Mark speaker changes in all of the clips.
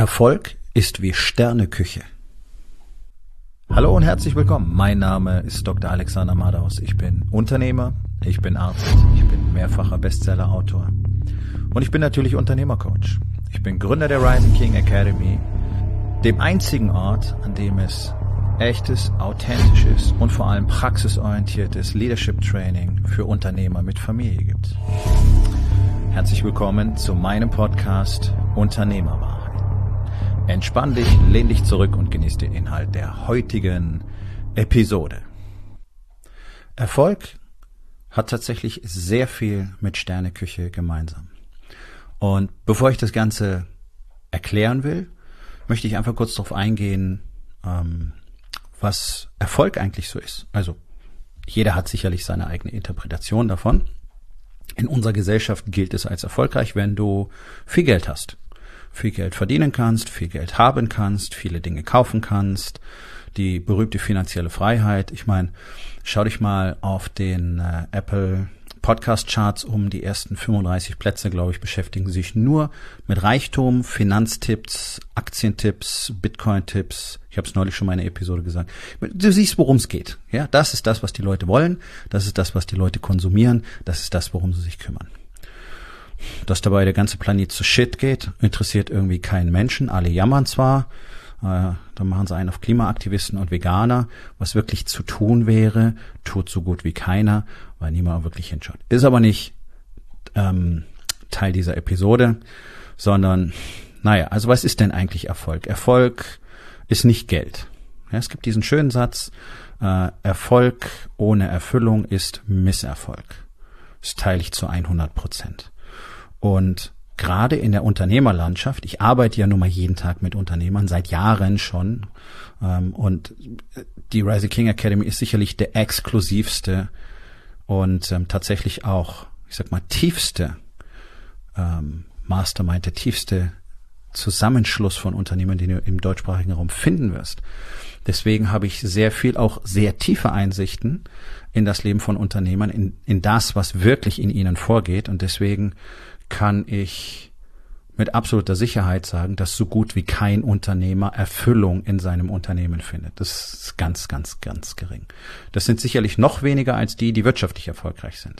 Speaker 1: Erfolg ist wie Sterneküche. Hallo und herzlich willkommen. Mein Name ist Dr. Alexander Madaus. Ich bin Unternehmer, ich bin Arzt, ich bin mehrfacher Bestseller-Autor und ich bin natürlich Unternehmercoach. Ich bin Gründer der Rising King Academy, dem einzigen Ort, an dem es echtes, authentisches und vor allem praxisorientiertes Leadership Training für Unternehmer mit Familie gibt. Herzlich willkommen zu meinem Podcast Unternehmerwahrheit. Entspann dich, lehn dich zurück und genieß den Inhalt der heutigen Episode. Erfolg hat tatsächlich sehr viel mit Sterneküche gemeinsam. Und bevor ich das Ganze erklären will, möchte ich einfach kurz darauf eingehen, was Erfolg eigentlich so ist. Also jeder hat sicherlich seine eigene Interpretation davon. In unserer Gesellschaft gilt es als erfolgreich, wenn du viel Geld hast. Viel Geld verdienen kannst, viel Geld haben kannst, viele Dinge kaufen kannst, die berühmte finanzielle Freiheit. Ich meine, schau dich mal auf den Apple Podcast Charts um. Die ersten 35 Plätze, glaube ich, beschäftigen sich nur mit Reichtum, Finanztipps, Aktientipps, Bitcoin-Tipps. Ich habe es neulich schon mal in einer Episode gesagt. Du siehst, worum es geht. Ja, das ist das, was die Leute wollen. Das ist das, was die Leute konsumieren. Das ist das, worum sie sich kümmern. Dass dabei der ganze Planet zu Shit geht, interessiert irgendwie keinen Menschen. Alle jammern zwar, dann machen sie einen auf Klimaaktivisten und Veganer. Was wirklich zu tun wäre, tut so gut wie keiner, weil niemand wirklich hinschaut. Ist aber nicht Teil dieser Episode, sondern, also was ist denn eigentlich Erfolg? Erfolg ist nicht Geld. Ja, es gibt diesen schönen Satz, Erfolg ohne Erfüllung ist Misserfolg. Das teile ich zu 100%. Und gerade in der Unternehmerlandschaft, ich arbeite ja nun mal jeden Tag mit Unternehmern, seit Jahren schon, und die Rising King Academy ist sicherlich der exklusivste und tatsächlich auch, ich sag mal, tiefste Mastermind, der tiefste Zusammenschluss von Unternehmern, den du im deutschsprachigen Raum finden wirst. Deswegen habe ich sehr viel, auch sehr tiefe Einsichten in das Leben von Unternehmern, in das, was wirklich in ihnen vorgeht, und deswegen kann ich mit absoluter Sicherheit sagen, dass so gut wie kein Unternehmer Erfüllung in seinem Unternehmen findet. Das ist ganz, ganz, ganz gering. Das sind sicherlich noch weniger als die wirtschaftlich erfolgreich sind.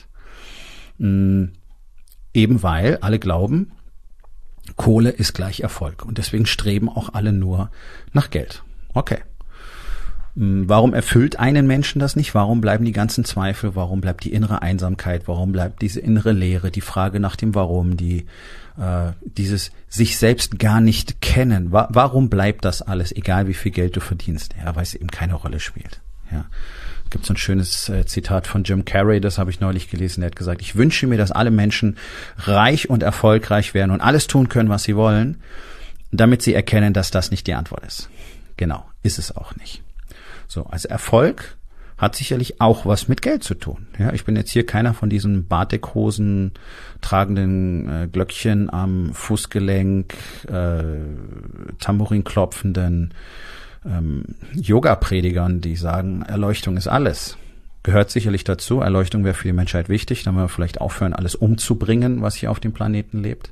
Speaker 1: Eben weil alle glauben, Kohle ist gleich Erfolg. Und deswegen streben auch alle nur nach Geld. Okay. Warum erfüllt einen Menschen das nicht? Warum bleiben die ganzen Zweifel? Warum bleibt die innere Einsamkeit? Warum bleibt diese innere Leere? Die Frage nach dem Warum? Dieses sich selbst gar nicht kennen. Warum bleibt das alles, egal wie viel Geld du verdienst? Ja, weil es eben keine Rolle spielt. Ja. Es gibt so ein schönes Zitat von Jim Carrey, das habe ich neulich gelesen. Er hat gesagt, ich wünsche mir, dass alle Menschen reich und erfolgreich werden und alles tun können, was sie wollen, damit sie erkennen, dass das nicht die Antwort ist. Genau, ist es auch nicht. So, also Erfolg hat sicherlich auch was mit Geld zu tun. Ja, ich bin jetzt hier keiner von diesen Batikhosen tragenden Glöckchen am Fußgelenk, Tambourin klopfenden Yoga-Predigern, die sagen, Erleuchtung ist alles. Gehört sicherlich dazu. Erleuchtung wäre für die Menschheit wichtig. Dann wollen wir vielleicht aufhören, alles umzubringen, was hier auf dem Planeten lebt.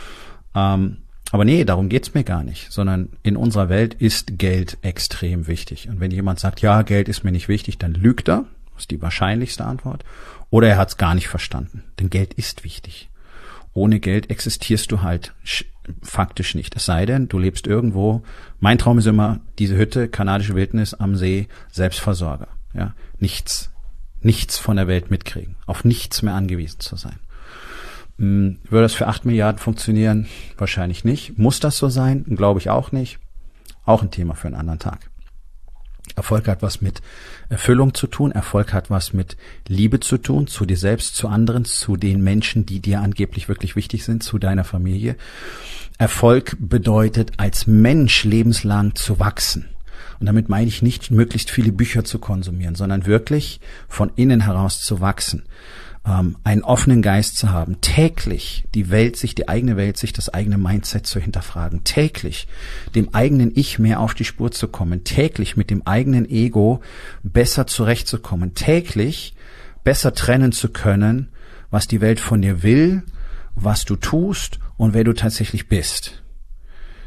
Speaker 1: Aber nee, darum geht's mir gar nicht, sondern in unserer Welt ist Geld extrem wichtig. Und wenn jemand sagt, ja, Geld ist mir nicht wichtig, dann lügt er, das ist die wahrscheinlichste Antwort, oder er hat's gar nicht verstanden, denn Geld ist wichtig. Ohne Geld existierst du halt faktisch nicht, es sei denn, du lebst irgendwo, mein Traum ist immer, diese Hütte, kanadische Wildnis am See, Selbstversorger, ja, nichts von der Welt mitkriegen, auf nichts mehr angewiesen zu sein. Würde das für 8 Milliarden funktionieren? Wahrscheinlich nicht. Muss das so sein? Glaube ich auch nicht. Auch ein Thema für einen anderen Tag. Erfolg hat was mit Erfüllung zu tun. Erfolg hat was mit Liebe zu tun, zu dir selbst, zu anderen, zu den Menschen, die dir angeblich wirklich wichtig sind, zu deiner Familie. Erfolg bedeutet, als Mensch lebenslang zu wachsen. Und damit meine ich nicht, möglichst viele Bücher zu konsumieren, sondern wirklich von innen heraus zu wachsen. Einen offenen Geist zu haben, täglich die eigene Welt, sich das eigene Mindset zu hinterfragen, täglich dem eigenen Ich mehr auf die Spur zu kommen, täglich mit dem eigenen Ego besser zurechtzukommen, täglich besser trennen zu können, was die Welt von dir will, was du tust und wer du tatsächlich bist.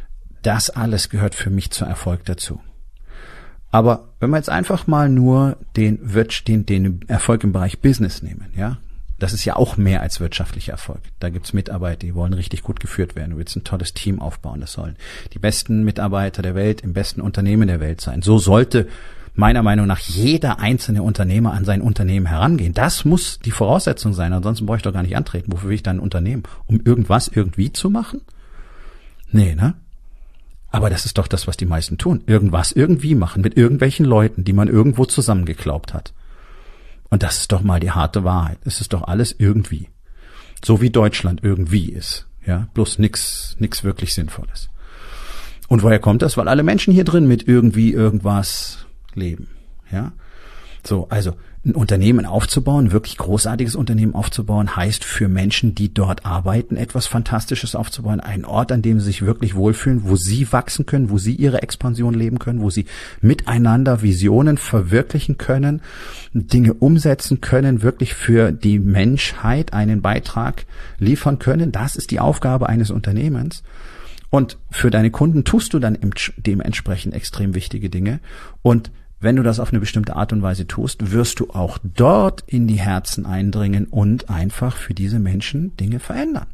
Speaker 1: Das alles gehört für mich zu Erfolg dazu. Aber wenn wir jetzt einfach mal nur den Erfolg im Bereich Business nehmen, ja, das ist ja auch mehr als wirtschaftlicher Erfolg. Da gibt's Mitarbeiter, die wollen richtig gut geführt werden. Du willst ein tolles Team aufbauen. Das sollen die besten Mitarbeiter der Welt im besten Unternehmen der Welt sein. So sollte meiner Meinung nach jeder einzelne Unternehmer an sein Unternehmen herangehen. Das muss die Voraussetzung sein. Ansonsten brauche ich doch gar nicht antreten. Wofür will ich dann ein Unternehmen? Um irgendwas irgendwie zu machen? Nee, ne? Aber das ist doch das, was die meisten tun. Irgendwas irgendwie machen mit irgendwelchen Leuten, die man irgendwo zusammengeklaubt hat. Und das ist doch mal die harte Wahrheit. Es ist doch alles irgendwie. So wie Deutschland irgendwie ist. Ja, bloß nix wirklich Sinnvolles. Und woher kommt das? Weil alle Menschen hier drin mit irgendwie irgendwas leben. Ja, so, also ein Unternehmen aufzubauen, ein wirklich großartiges Unternehmen aufzubauen, heißt für Menschen, die dort arbeiten, etwas Fantastisches aufzubauen, einen Ort, an dem sie sich wirklich wohlfühlen, wo sie wachsen können, wo sie ihre Expansion leben können, wo sie miteinander Visionen verwirklichen können, Dinge umsetzen können, wirklich für die Menschheit einen Beitrag liefern können. Das ist die Aufgabe eines Unternehmens. Und für deine Kunden tust du dann dementsprechend extrem wichtige Dinge. Und wenn du das auf eine bestimmte Art und Weise tust, wirst du auch dort in die Herzen eindringen und einfach für diese Menschen Dinge verändern.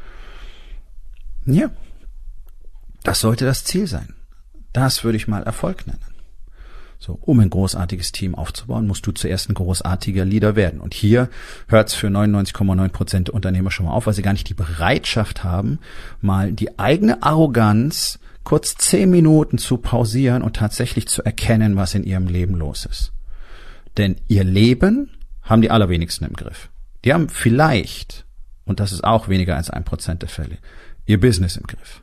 Speaker 1: Ja, das sollte das Ziel sein. Das würde ich mal Erfolg nennen. So, um ein großartiges Team aufzubauen, musst du zuerst ein großartiger Leader werden. Und hier hört es für 99,9% der Unternehmer schon mal auf, weil sie gar nicht die Bereitschaft haben, mal die eigene Arroganz kurz 10 Minuten zu pausieren und tatsächlich zu erkennen, was in ihrem Leben los ist. Denn ihr Leben haben die allerwenigsten im Griff. Die haben vielleicht, und das ist auch weniger als 1% der Fälle, ihr Business im Griff.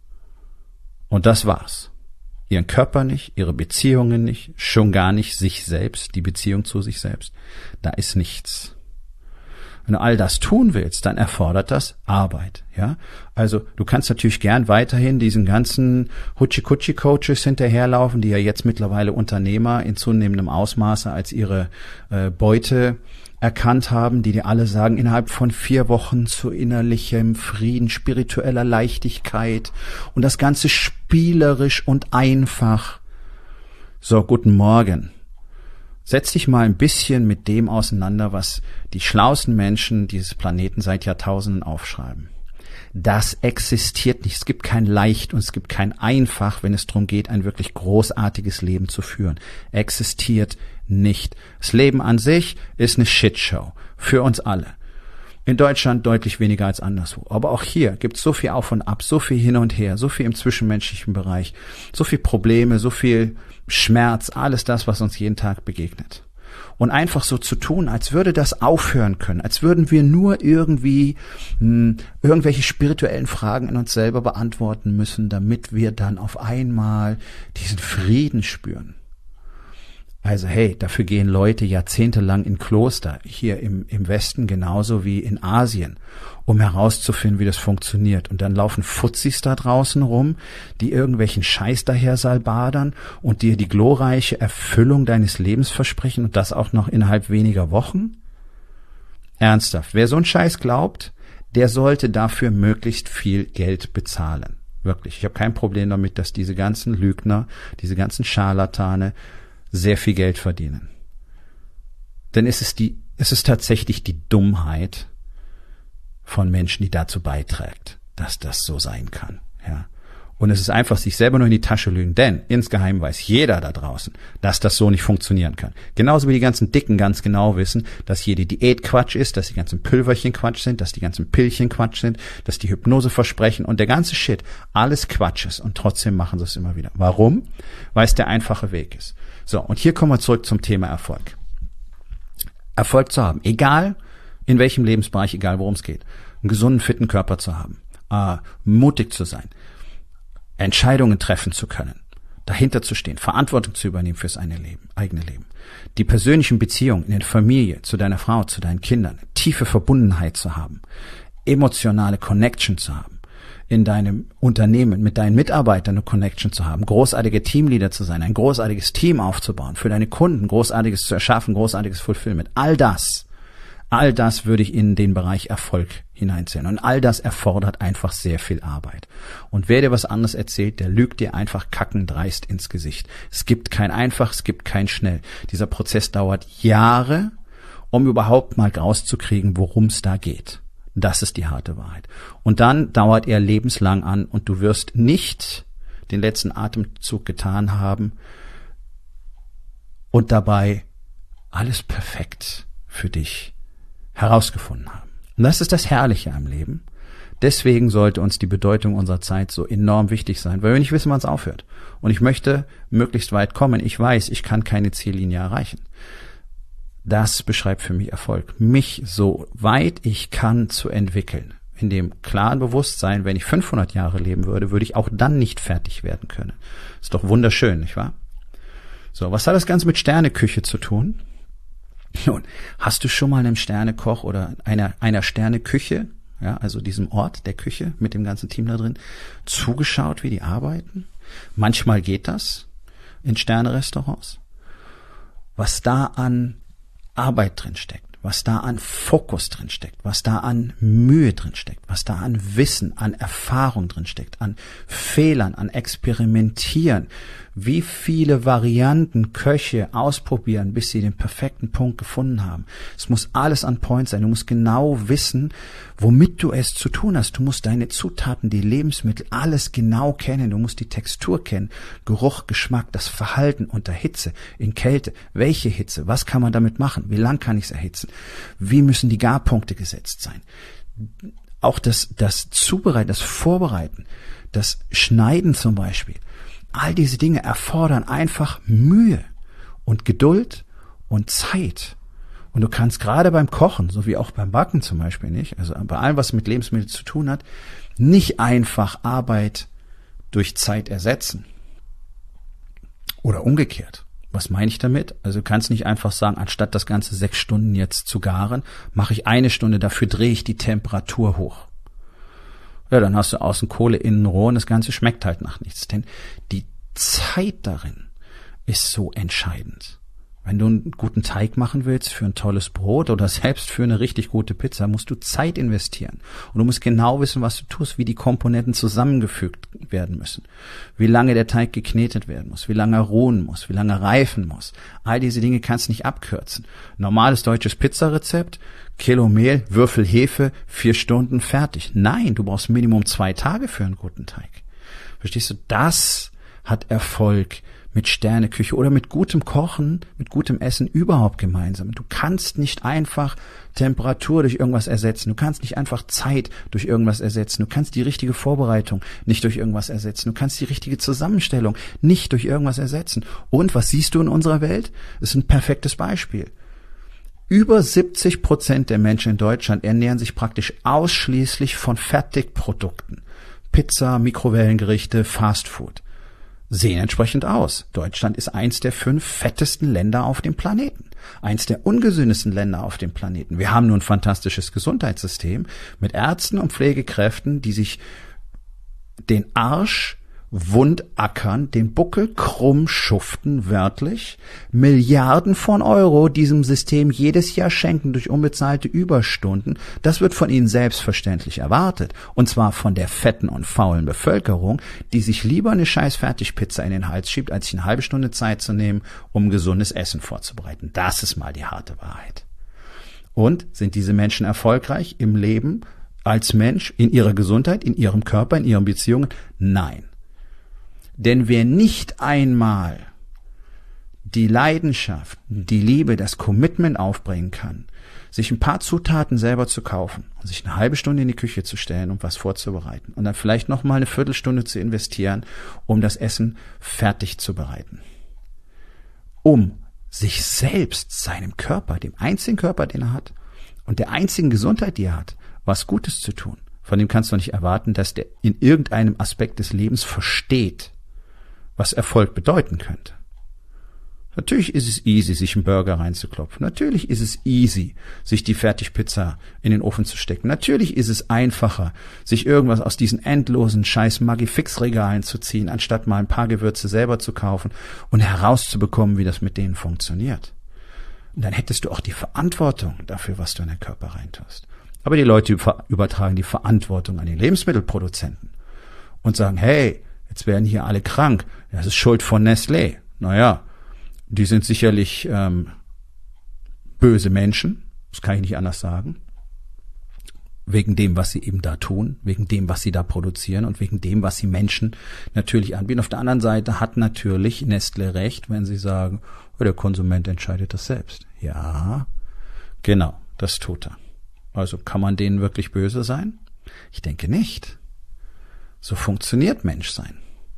Speaker 1: Und das war's. Ihren Körper nicht, ihre Beziehungen nicht, schon gar nicht sich selbst, die Beziehung zu sich selbst. Da ist nichts. Wenn du all das tun willst, dann erfordert das Arbeit, ja. Also du kannst natürlich gern weiterhin diesen ganzen Hutschi-Kutschi-Coaches hinterherlaufen, die ja jetzt mittlerweile Unternehmer in zunehmendem Ausmaße als ihre Beute erkannt haben, die dir alle sagen, innerhalb von 4 Wochen zu innerlichem Frieden, spiritueller Leichtigkeit und das Ganze spielerisch und einfach. So, guten Morgen. Setz dich mal ein bisschen mit dem auseinander, was die schlauesten Menschen dieses Planeten seit Jahrtausenden aufschreiben. Das existiert nicht. Es gibt kein Leicht und es gibt kein Einfach, wenn es darum geht, ein wirklich großartiges Leben zu führen. Existiert nicht. Das Leben an sich ist eine Shitshow. Für uns alle. In Deutschland deutlich weniger als anderswo. Aber auch hier gibt es so viel Auf und Ab, so viel hin und her, so viel im zwischenmenschlichen Bereich, so viel Probleme, so viel Schmerz, alles das, was uns jeden Tag begegnet. Und einfach so zu tun, als würde das aufhören können, als würden wir nur irgendwie irgendwelche spirituellen Fragen in uns selber beantworten müssen, damit wir dann auf einmal diesen Frieden spüren. Also hey, dafür gehen Leute jahrzehntelang in Kloster, hier im Westen genauso wie in Asien, um herauszufinden, wie das funktioniert. Und dann laufen Fuzzis da draußen rum, die irgendwelchen Scheiß daher salbadern und dir die glorreiche Erfüllung deines Lebens versprechen und das auch noch innerhalb weniger Wochen? Ernsthaft, wer so einen Scheiß glaubt, der sollte dafür möglichst viel Geld bezahlen. Wirklich, ich habe kein Problem damit, dass diese ganzen Lügner, diese ganzen Scharlatane sehr viel Geld verdienen. Denn es ist tatsächlich die Dummheit von Menschen, die dazu beiträgt, dass das so sein kann. Ja. Und es ist einfach sich selber nur in die Tasche lügen, denn insgeheim weiß jeder da draußen, dass das so nicht funktionieren kann. Genauso wie die ganzen Dicken ganz genau wissen, dass jede Diät Quatsch ist, dass die ganzen Pülverchen Quatsch sind, dass die ganzen Pillchen Quatsch sind, dass die Hypnoseversprechen und der ganze Shit alles Quatsch ist und trotzdem machen sie es immer wieder. Warum? Weil es der einfache Weg ist. So, und hier kommen wir zurück zum Thema Erfolg. Erfolg zu haben, egal in welchem Lebensbereich, egal worum es geht. Einen gesunden, fitten Körper zu haben, mutig zu sein, Entscheidungen treffen zu können, dahinter zu stehen, Verantwortung zu übernehmen fürs eigene Leben. Die persönlichen Beziehungen in der Familie, zu deiner Frau, zu deinen Kindern, tiefe Verbundenheit zu haben, emotionale Connection zu haben, in deinem Unternehmen mit deinen Mitarbeitern eine Connection zu haben, großartige Teamleader zu sein, ein großartiges Team aufzubauen, für deine Kunden Großartiges zu erschaffen, großartiges Fulfillment. All All das würde ich in den Bereich Erfolg hineinzählen. Und all das erfordert einfach sehr viel Arbeit. Und wer dir was anderes erzählt, der lügt dir einfach kackendreist ins Gesicht. Es gibt kein einfach, es gibt kein schnell. Dieser Prozess dauert Jahre, um überhaupt mal rauszukriegen, worum es da geht. Das ist die harte Wahrheit. Und dann dauert er lebenslang an und du wirst nicht den letzten Atemzug getan haben und dabei alles perfekt für dich herausgefunden haben. Und das ist das Herrliche am Leben. Deswegen sollte uns die Bedeutung unserer Zeit so enorm wichtig sein, weil wir nicht wissen, wann es aufhört. Und ich möchte möglichst weit kommen. Ich weiß, ich kann keine Ziellinie erreichen. Das beschreibt für mich Erfolg. Mich so weit ich kann zu entwickeln. In dem klaren Bewusstsein, wenn ich 500 Jahre leben würde, würde ich auch dann nicht fertig werden können. Ist doch wunderschön, nicht wahr? So, was hat das Ganze mit Sterneküche zu tun? Nun, hast du schon mal einem Sternekoch oder einer Sterneküche, ja, also diesem Ort der Küche mit dem ganzen Team da drin, zugeschaut, wie die arbeiten? Manchmal geht das in Sternerestaurants. Was da an Arbeit drin steckt, was da an Fokus drin steckt, was da an Mühe drin steckt, was da an Wissen, an Erfahrung drin steckt, an Fehlern, an Experimentieren, wie viele Varianten Köche ausprobieren, bis sie den perfekten Punkt gefunden haben. Es muss alles on point sein. Du musst genau wissen, womit du es zu tun hast. Du musst deine Zutaten, die Lebensmittel, alles genau kennen. Du musst die Textur kennen, Geruch, Geschmack, das Verhalten unter Hitze, in Kälte. Welche Hitze? Was kann man damit machen? Wie lang kann ich es erhitzen? Wie müssen die Garpunkte gesetzt sein? Auch das Zubereiten, das Vorbereiten, das Schneiden zum Beispiel. All diese Dinge erfordern einfach Mühe und Geduld und Zeit. Und du kannst gerade beim Kochen, so wie auch beim Backen zum Beispiel nicht, also bei allem, was mit Lebensmitteln zu tun hat, nicht einfach Arbeit durch Zeit ersetzen. Oder umgekehrt. Was meine ich damit? Also du kannst nicht einfach sagen, anstatt das Ganze 6 Stunden jetzt zu garen, mache ich 1 Stunde, dafür drehe ich die Temperatur hoch. Ja, dann hast du außen Kohle, innen roh und das Ganze schmeckt halt nach nichts. Denn die Zeit darin ist so entscheidend. Wenn du einen guten Teig machen willst für ein tolles Brot oder selbst für eine richtig gute Pizza, musst du Zeit investieren. Und du musst genau wissen, was du tust, wie die Komponenten zusammengefügt werden müssen, wie lange der Teig geknetet werden muss, wie lange er ruhen muss, wie lange er reifen muss. All diese Dinge kannst du nicht abkürzen. Normales deutsches Pizzarezept, Kilo Mehl, Würfel Hefe, 4 Stunden, fertig. Nein, du brauchst Minimum 2 Tage für einen guten Teig. Verstehst du? Das hat Erfolg mit Sterneküche oder mit gutem Kochen, mit gutem Essen überhaupt gemeinsam. Du kannst nicht einfach Temperatur durch irgendwas ersetzen. Du kannst nicht einfach Zeit durch irgendwas ersetzen. Du kannst die richtige Vorbereitung nicht durch irgendwas ersetzen. Du kannst die richtige Zusammenstellung nicht durch irgendwas ersetzen. Und was siehst du in unserer Welt? Das ist ein perfektes Beispiel. Über 70% der Menschen in Deutschland ernähren sich praktisch ausschließlich von Fertigprodukten. Pizza, Mikrowellengerichte, Fastfood. Sehen entsprechend aus. Deutschland ist eins der 5 fettesten Länder auf dem Planeten. Eins der ungesündesten Länder auf dem Planeten. Wir haben nun ein fantastisches Gesundheitssystem mit Ärzten und Pflegekräften, die sich den Arsch wundackern, den Buckel krumm schuften, wörtlich, Milliarden von Euro diesem System jedes Jahr schenken durch unbezahlte Überstunden. Das wird von ihnen selbstverständlich erwartet. Und zwar von der fetten und faulen Bevölkerung, die sich lieber eine scheiß Fertigpizza in den Hals schiebt, als sich eine halbe Stunde Zeit zu nehmen, um gesundes Essen vorzubereiten. Das ist mal die harte Wahrheit. Und sind diese Menschen erfolgreich im Leben als Mensch, in ihrer Gesundheit, in ihrem Körper, in ihren Beziehungen? Nein. Denn wer nicht einmal die Leidenschaft, die Liebe, das Commitment aufbringen kann, sich ein paar Zutaten selber zu kaufen und sich eine halbe Stunde in die Küche zu stellen, um was vorzubereiten und dann vielleicht noch mal eine Viertelstunde zu investieren, um das Essen fertig zu bereiten, um sich selbst, seinem Körper, dem einzigen Körper, den er hat und der einzigen Gesundheit, die er hat, was Gutes zu tun. Von dem kannst du nicht erwarten, dass der in irgendeinem Aspekt des Lebens versteht, was Erfolg bedeuten könnte. Natürlich ist es easy, sich einen Burger reinzuklopfen. Natürlich ist es easy, sich die Fertigpizza in den Ofen zu stecken. Natürlich ist es einfacher, sich irgendwas aus diesen endlosen scheiß Maggi-Fix-Regalen zu ziehen, anstatt mal ein paar Gewürze selber zu kaufen und herauszubekommen, wie das mit denen funktioniert. Und dann hättest du auch die Verantwortung dafür, was du in den Körper reintust. Aber die Leute übertragen die Verantwortung an die Lebensmittelproduzenten und sagen, hey, jetzt werden hier alle krank. Das ist Schuld von Nestlé. Naja, die sind sicherlich böse Menschen. Das kann ich nicht anders sagen. Wegen dem, was sie eben da tun, wegen dem, was sie da produzieren und wegen dem, was sie Menschen natürlich anbieten. Auf der anderen Seite hat natürlich Nestlé recht, wenn sie sagen, oh, der Konsument entscheidet das selbst. Ja, genau, das tut er. Also kann man denen wirklich böse sein? Ich denke nicht. So funktioniert Menschsein.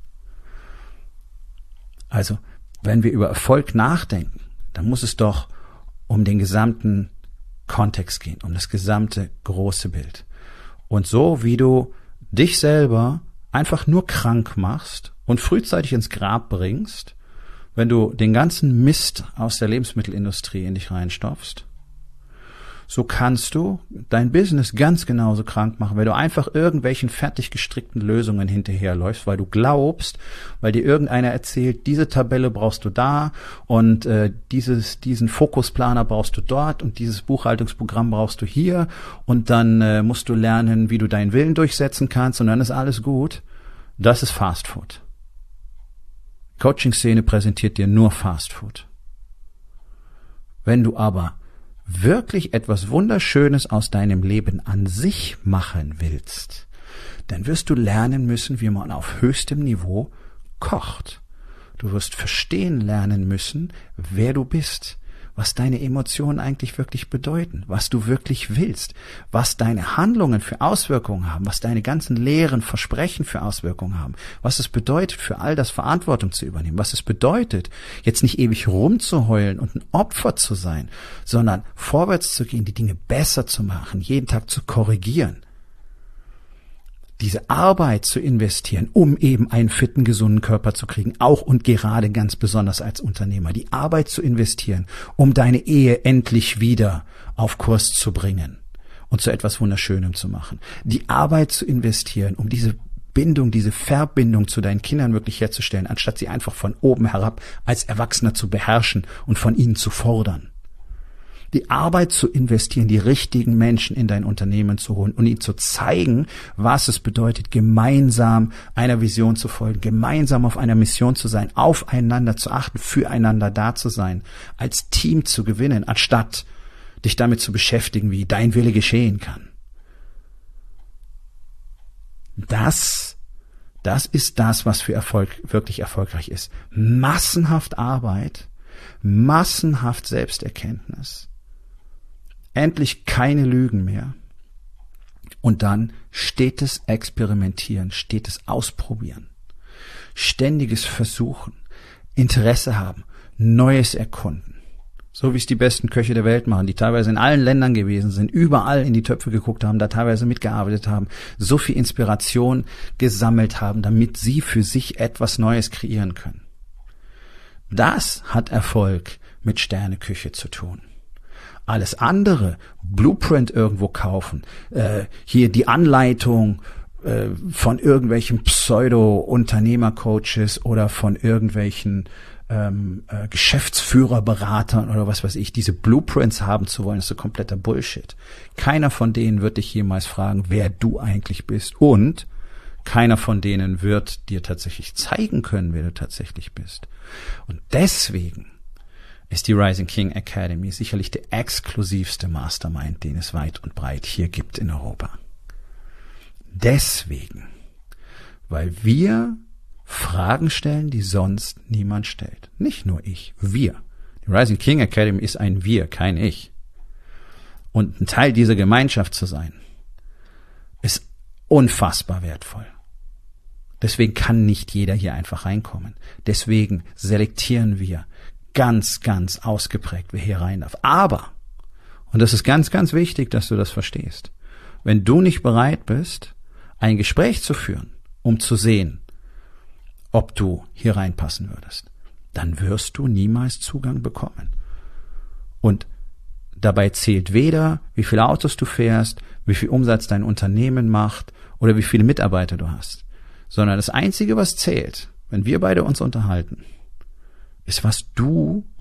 Speaker 1: Also, wenn wir über Erfolg nachdenken, dann muss es doch um den gesamten Kontext gehen, um das gesamte große Bild. Und so wie du dich selber einfach nur krank machst und frühzeitig ins Grab bringst, wenn du den ganzen Mist aus der Lebensmittelindustrie in dich reinstopfst, so kannst du dein Business ganz genauso krank machen, wenn du einfach irgendwelchen fertig gestrickten Lösungen hinterherläufst, weil du glaubst, weil dir irgendeiner erzählt, diese Tabelle brauchst du da und diesen Fokusplaner brauchst du dort und dieses Buchhaltungsprogramm brauchst du hier und dann musst du lernen, wie du deinen Willen durchsetzen kannst und dann ist alles gut. Das ist Fast Food. Coaching-Szene präsentiert dir nur Fast Food. Wenn du aber wirklich etwas Wunderschönes aus deinem Leben an sich machen willst, dann wirst du lernen müssen, wie man auf höchstem Niveau kocht. Du wirst verstehen lernen müssen, wer du bist, was deine Emotionen eigentlich wirklich bedeuten, was du wirklich willst, was deine Handlungen für Auswirkungen haben, was deine ganzen leeren Versprechen für Auswirkungen haben, was es bedeutet, für all das Verantwortung zu übernehmen, was es bedeutet, jetzt nicht ewig rumzuheulen und ein Opfer zu sein, sondern vorwärts zu gehen, die Dinge besser zu machen, jeden Tag zu korrigieren. Diese Arbeit zu investieren, um eben einen fitten, gesunden Körper zu kriegen, auch und gerade ganz besonders als Unternehmer. Die Arbeit zu investieren, um deine Ehe endlich wieder auf Kurs zu bringen und zu etwas Wunderschönem zu machen. Die Arbeit zu investieren, um diese Bindung, diese Verbindung zu deinen Kindern wirklich herzustellen, anstatt sie einfach von oben herab als Erwachsener zu beherrschen und von ihnen zu fordern. Die Arbeit zu investieren, die richtigen Menschen in dein Unternehmen zu holen und ihnen zu zeigen, was es bedeutet, gemeinsam einer Vision zu folgen, gemeinsam auf einer Mission zu sein, aufeinander zu achten, füreinander da zu sein, als Team zu gewinnen, anstatt dich damit zu beschäftigen, wie dein Wille geschehen kann. Das ist das, was für Erfolg wirklich erfolgreich ist. Massenhaft Arbeit, massenhaft Selbsterkenntnis. Endlich keine Lügen mehr. Und dann stetes Experimentieren, stetes Ausprobieren, ständiges Versuchen, Interesse haben, Neues erkunden. So wie es die besten Köche der Welt machen, die teilweise in allen Ländern gewesen sind, überall in die Töpfe geguckt haben, da teilweise mitgearbeitet haben, so viel Inspiration gesammelt haben, damit sie für sich etwas Neues kreieren können. Das hat Erfolg mit Sterneküche zu tun. Alles andere, Blueprint irgendwo kaufen, hier die Anleitung von irgendwelchen Pseudo-Unternehmercoaches oder von irgendwelchen Geschäftsführerberatern oder was weiß ich, diese Blueprints haben zu wollen, ist so kompletter Bullshit. Keiner von denen wird dich jemals fragen, wer du eigentlich bist und keiner von denen wird dir tatsächlich zeigen können, wer du tatsächlich bist. Und deswegen ist die Rising King Academy sicherlich der exklusivste Mastermind, den es weit und breit hier gibt in Europa. Deswegen, weil wir Fragen stellen, die sonst niemand stellt. Nicht nur ich, wir. Die Rising King Academy ist ein Wir, kein Ich. Und ein Teil dieser Gemeinschaft zu sein, ist unfassbar wertvoll. Deswegen kann nicht jeder hier einfach reinkommen. Deswegen selektieren wir ganz, ganz ausgeprägt, wer hier rein darf. Aber, und das ist ganz, ganz wichtig, dass du das verstehst, wenn du nicht bereit bist, ein Gespräch zu führen, um zu sehen, ob du hier reinpassen würdest, dann wirst du niemals Zugang bekommen. Und dabei zählt weder, wie viele Autos du fährst, wie viel Umsatz dein Unternehmen macht oder wie viele Mitarbeiter du hast, sondern das Einzige, was zählt, wenn wir beide uns unterhalten, ist, was du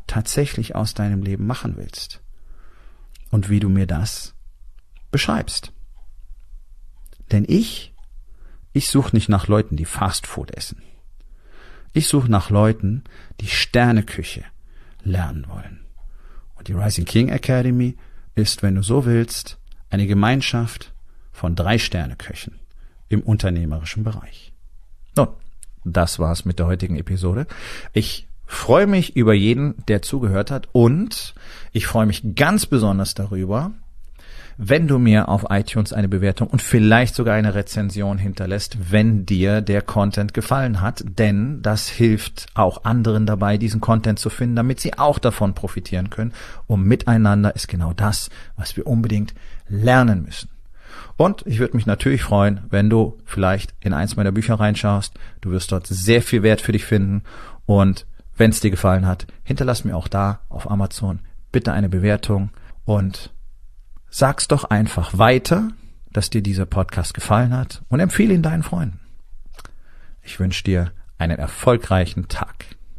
Speaker 1: tatsächlich aus deinem Leben machen willst und wie du mir das beschreibst. Denn ich suche nicht nach Leuten, die Fastfood essen. Ich suche nach Leuten, die Sterneküche lernen wollen. Und die Rising King Academy ist, wenn du so willst, eine Gemeinschaft von 3 Sterneköchen im unternehmerischen Bereich. Nun, das war's mit der heutigen Episode. Ich freue mich über jeden, der zugehört hat, und ich freue mich ganz besonders darüber, wenn du mir auf iTunes eine Bewertung und vielleicht sogar eine Rezension hinterlässt, wenn dir der Content gefallen hat, denn das hilft auch anderen dabei, diesen Content zu finden, damit sie auch davon profitieren können. Und miteinander ist genau das, was wir unbedingt lernen müssen. Und ich würde mich natürlich freuen, wenn du vielleicht in eins meiner Bücher reinschaust. Du wirst dort sehr viel Wert für dich finden. Und wenn es dir gefallen hat, hinterlass mir auch da auf Amazon bitte eine Bewertung und sag's doch einfach weiter, dass dir dieser Podcast gefallen hat, und empfehle ihn deinen Freunden. Ich wünsche dir einen erfolgreichen Tag.